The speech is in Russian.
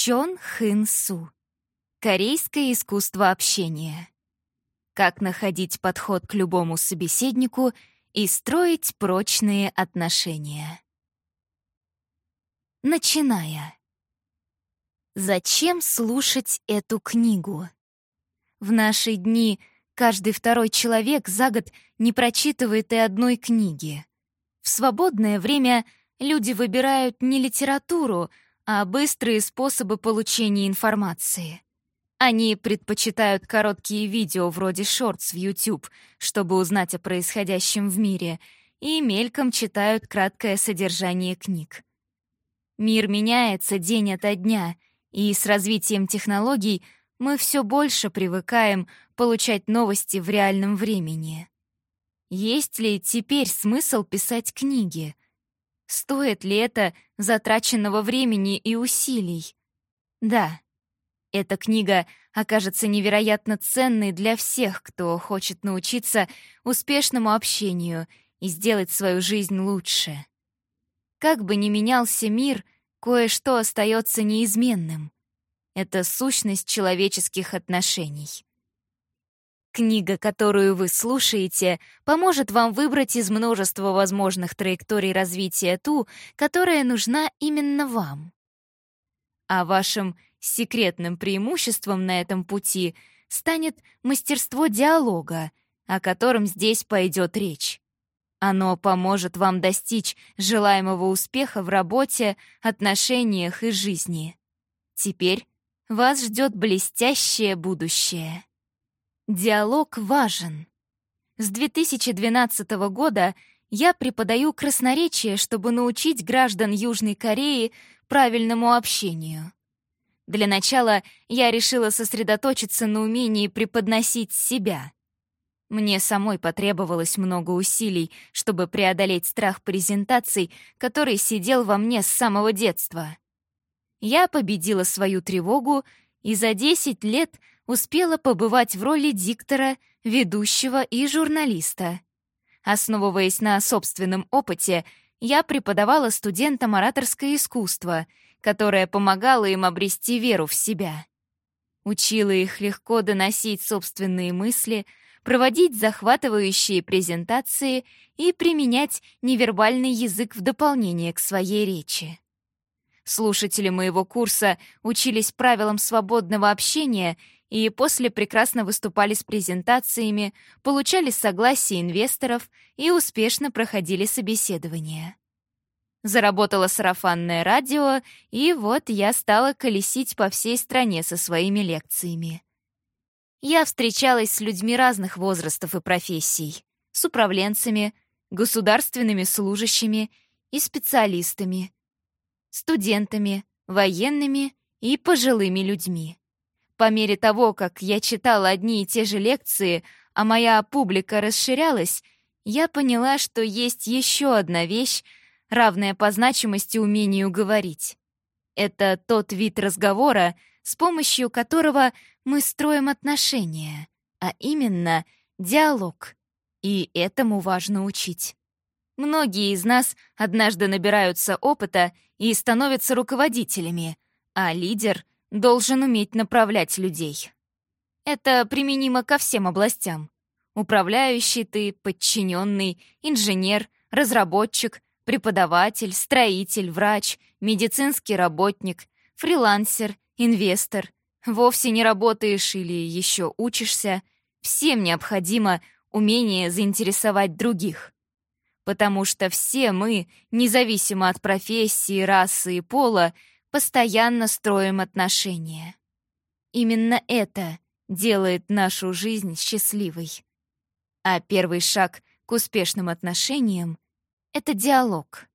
Чон Хын Су. Корейское искусство общения. Как находить подход к любому собеседнику и строить прочные отношения. Начиная. Зачем слушать эту книгу? В наши дни каждый второй человек за год не прочитывает и одной книги. В свободное время люди выбирают не литературу, а быстрые способы получения информации. Они предпочитают короткие видео вроде шортс в YouTube, чтобы узнать о происходящем в мире, и мельком читают краткое содержание книг. Мир меняется день ото дня, и с развитием технологий мы все больше привыкаем получать новости в реальном времени. Есть ли теперь смысл писать книги? Стоит ли это затраченного времени и усилий? Да. Эта книга окажется невероятно ценной для всех, кто хочет научиться успешному общению и сделать свою жизнь лучше. Как бы ни менялся мир, кое-что остается неизменным. Это сущность человеческих отношений. Книга, которую вы слушаете, поможет вам выбрать из множества возможных траекторий развития ту, которая нужна именно вам. А вашим секретным преимуществом на этом пути станет мастерство диалога, о котором здесь пойдет речь. Оно поможет вам достичь желаемого успеха в работе, отношениях и жизни. Теперь вас ждет блестящее будущее. Диалог важен. С 2012 года я преподаю красноречие, чтобы научить граждан Южной Кореи правильному общению. Для начала я решила сосредоточиться на умении преподносить себя. Мне самой потребовалось много усилий, чтобы преодолеть страх презентаций, который сидел во мне с самого детства. Я победила свою тревогу и за 10 лет успела побывать в роли диктора, ведущего и журналиста. Основываясь на собственном опыте, я преподавала студентам ораторское искусство, которое помогало им обрести веру в себя. Учила их легко доносить собственные мысли, проводить захватывающие презентации и применять невербальный язык в дополнение к своей речи. Слушатели моего курса учились правилам свободного общения и после прекрасно выступали с презентациями, получали согласие инвесторов и успешно проходили собеседования. Заработало сарафанное радио, и вот я стала колесить по всей стране со своими лекциями. Я встречалась с людьми разных возрастов и профессий, с управленцами, государственными служащими и специалистами, студентами, военными и пожилыми людьми. По мере того, как я читала одни и те же лекции, а моя публика расширялась, я поняла, что есть еще одна вещь, равная по значимости умению говорить. Это тот вид разговора, с помощью которого мы строим отношения, а именно диалог. И этому важно учить. Многие из нас однажды набираются опыта и становятся руководителями, а лидер должен уметь направлять людей. Это применимо ко всем областям. Управляющий ты, подчиненный, инженер, разработчик, преподаватель, строитель, врач, медицинский работник, фрилансер, инвестор. Вовсе не работаешь или еще учишься. Всем необходимо умение заинтересовать других. Потому что все мы, независимо от профессии, расы и пола, постоянно строим отношения. Именно это делает нашу жизнь счастливой. А первый шаг к успешным отношениям — это диалог.